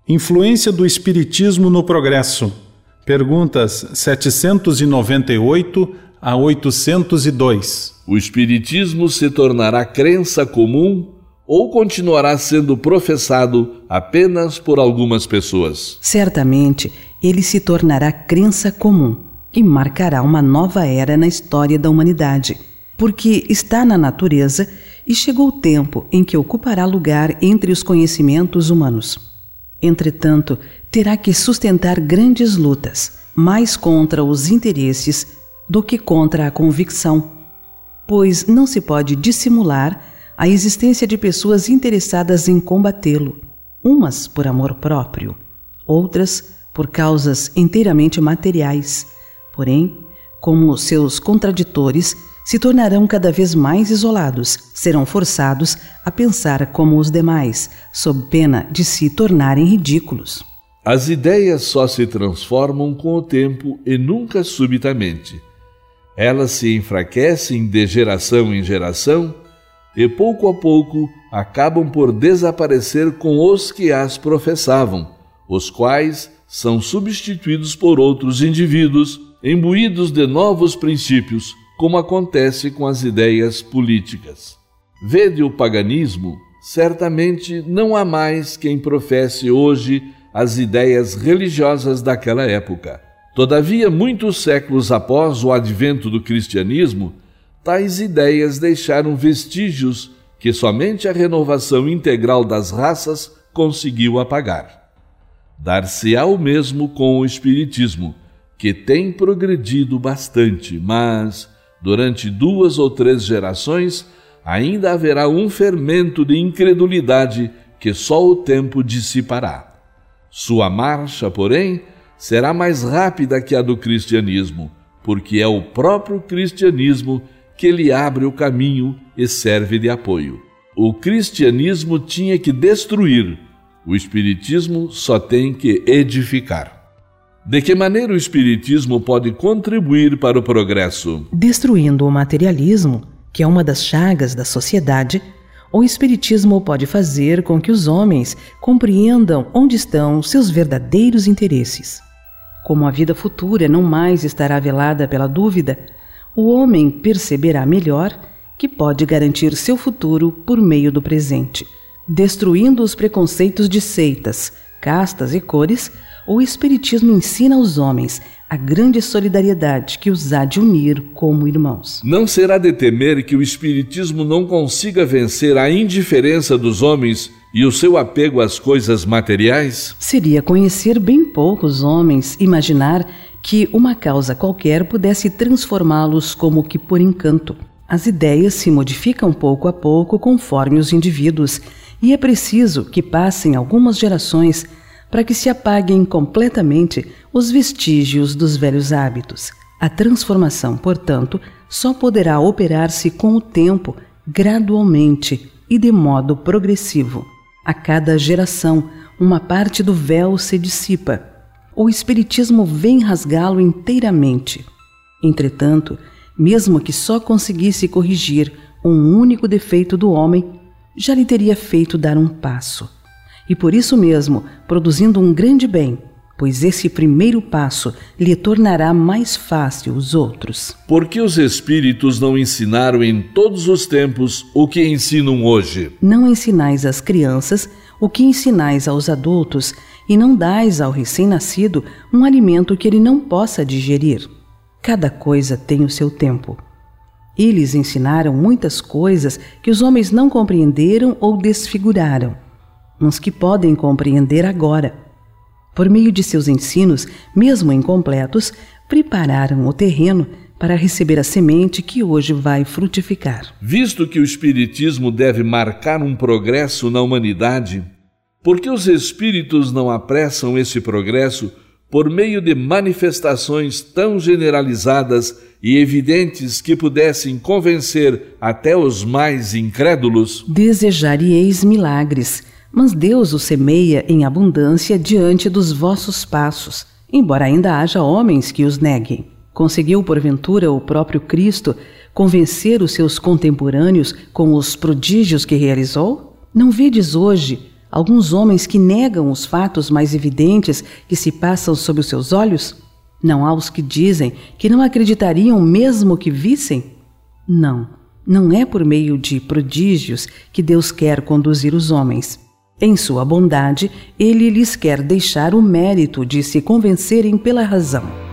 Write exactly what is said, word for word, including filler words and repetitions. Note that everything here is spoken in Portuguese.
Influência do Espiritismo no progresso. Perguntas setecentos e noventa e oito a oitocentos e dois. O Espiritismo se tornará crença comum ou continuará sendo professado apenas por algumas pessoas? Certamente, ele se tornará crença comum e marcará uma nova era na história da humanidade, porque está na natureza e chegou o tempo em que ocupará lugar entre os conhecimentos humanos. Entretanto, terá que sustentar grandes lutas, mais contra os interesses do que contra a convicção, pois não se pode dissimular a existência de pessoas interessadas em combatê-lo, umas por amor próprio, outras por causas inteiramente materiais. Porém, como seus contraditores se tornarão cada vez mais isolados, serão forçados a pensar como os demais, sob pena de se tornarem ridículos. As ideias só se transformam com o tempo e nunca subitamente. Elas se enfraquecem de geração em geração e, pouco a pouco, acabam por desaparecer com os que as professavam, os quais são substituídos por outros indivíduos imbuídos de novos princípios, como acontece com as ideias políticas. Vede o paganismo, certamente não há mais quem professe hoje as ideias religiosas daquela época. Todavia, muitos séculos após o advento do cristianismo, tais ideias deixaram vestígios que somente a renovação integral das raças conseguiu apagar. Dar-se-á o mesmo com o espiritismo, que tem progredido bastante, mas durante duas ou três gerações ainda haverá um fermento de incredulidade que só o tempo dissipará. Sua marcha, porém, será mais rápida que a do cristianismo, porque é o próprio cristianismo que lhe abre o caminho e serve de apoio. O cristianismo tinha que destruir, o espiritismo só tem que edificar. De que maneira o espiritismo pode contribuir para o progresso? Destruindo o materialismo, que é uma das chagas da sociedade, o espiritismo pode fazer com que os homens compreendam onde estão seus verdadeiros interesses. Como a vida futura não mais estará velada pela dúvida, o homem perceberá melhor que pode garantir seu futuro por meio do presente. Destruindo os preconceitos de seitas, castas e cores, o Espiritismo ensina aos homens a grande solidariedade que os há de unir como irmãos. Não será de temer que o Espiritismo não consiga vencer a indiferença dos homens e o seu apego às coisas materiais? Seria conhecer bem poucos homens imaginar que uma causa qualquer pudesse transformá-los como que por encanto. As ideias se modificam pouco a pouco conforme os indivíduos, e é preciso que passem algumas gerações para que se apaguem completamente os vestígios dos velhos hábitos. A transformação, portanto, só poderá operar-se com o tempo, gradualmente e de modo progressivo. A cada geração, uma parte do véu se dissipa. O Espiritismo vem rasgá-lo inteiramente. Entretanto, mesmo que só conseguisse corrigir um único defeito do homem, já lhe teria feito dar um passo. E por isso mesmo, produzindo um grande bem, pois esse primeiro passo lhe tornará mais fácil os outros. Por que os espíritos não ensinaram em todos os tempos o que ensinam hoje? Não ensinais às crianças o que ensinais aos adultos, e não dais ao recém-nascido um alimento que ele não possa digerir. Cada coisa tem o seu tempo. Eles ensinaram muitas coisas que os homens não compreenderam ou desfiguraram, mas que podem compreender agora. Por meio de seus ensinos, mesmo incompletos, prepararam o terreno para receber a semente que hoje vai frutificar. Visto que o Espiritismo deve marcar um progresso na humanidade, por que os espíritos não apressam esse progresso por meio de manifestações tão generalizadas e evidentes que pudessem convencer até os mais incrédulos? Desejaríeis milagres, mas Deus os semeia em abundância diante dos vossos passos, embora ainda haja homens que os neguem. Conseguiu, porventura, o próprio Cristo convencer os seus contemporâneos com os prodígios que realizou? Não vedes hoje Alguns homens que negam os fatos mais evidentes que se passam sob os seus olhos? Não há os que dizem que não acreditariam mesmo que vissem? Não, não é por meio de prodígios que Deus quer conduzir os homens. Em sua bondade, Ele lhes quer deixar o mérito de se convencerem pela razão.